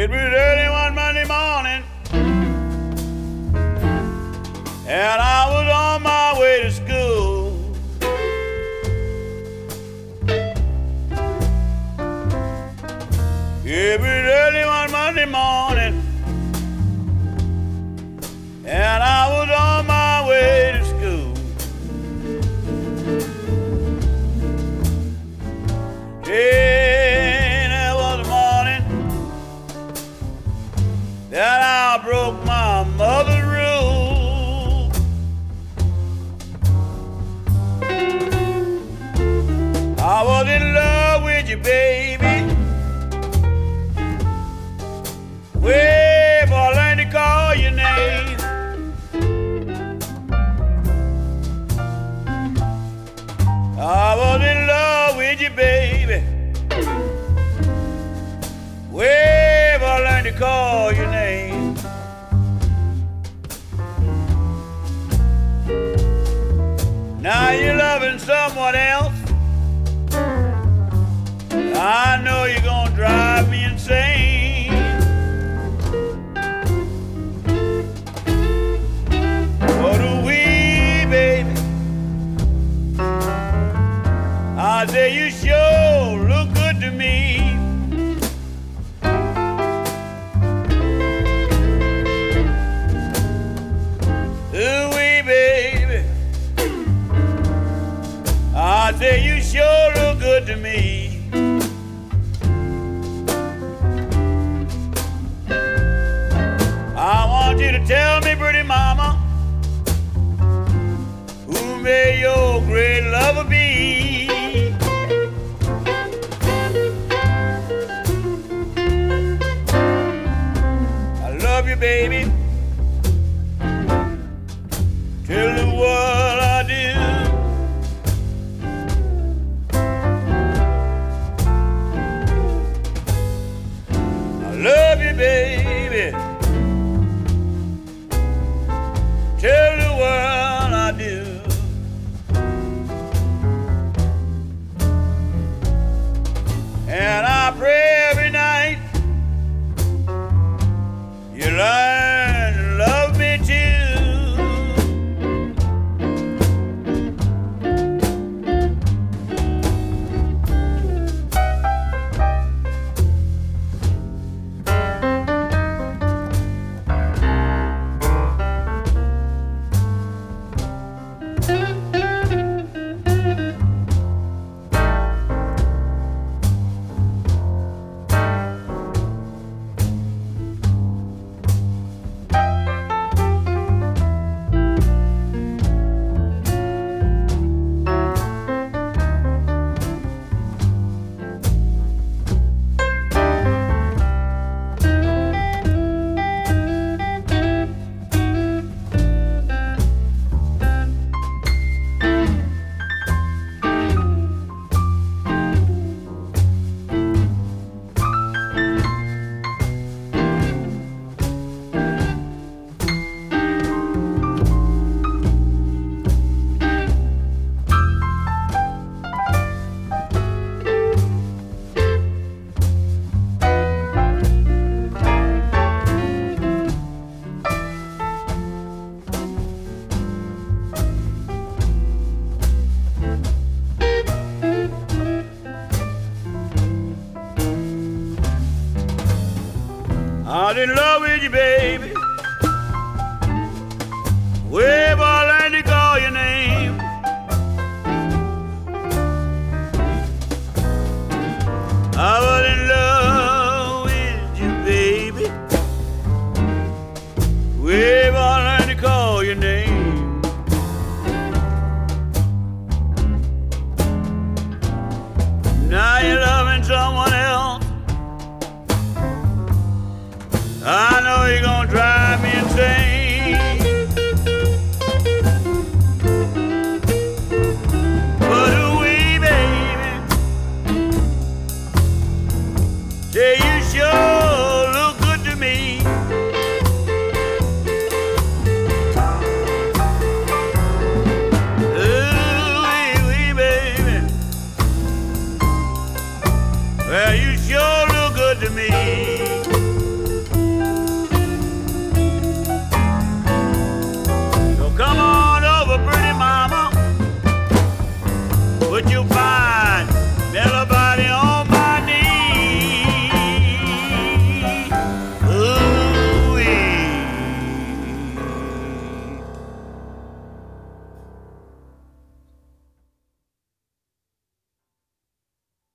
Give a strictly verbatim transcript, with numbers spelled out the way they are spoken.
It was early one Monday morning, and I was on my way to school. It was early one Monday morning, and I was on my way to school. Yeah, there was a morning that I broke my mother's rule. I was in love with you, baby, way before I learned to call your name. I was in love with you, baby, way before I learned to call your name. Now you're loving someone else. I know you're gonna drive me insane. But wee, baby, I say you sure look good to me. Ooh-wee, baby, I say you sure look good to me. I want you to tell me, pretty mama, who may your great lover be? I love you, baby. Tell the world I do. I love you, baby. Tell the world I do. And I pray every night you learn to love me too. I'm in love with you, baby, way before I learned to call your name. I was in love with you, baby, way before I learned to call your name. Now you're loving someone else. I know you're gonna drive me insane. But ooh-wee, baby, say you sure look good to me. Ooh-wee, baby, well, you sure look good to me.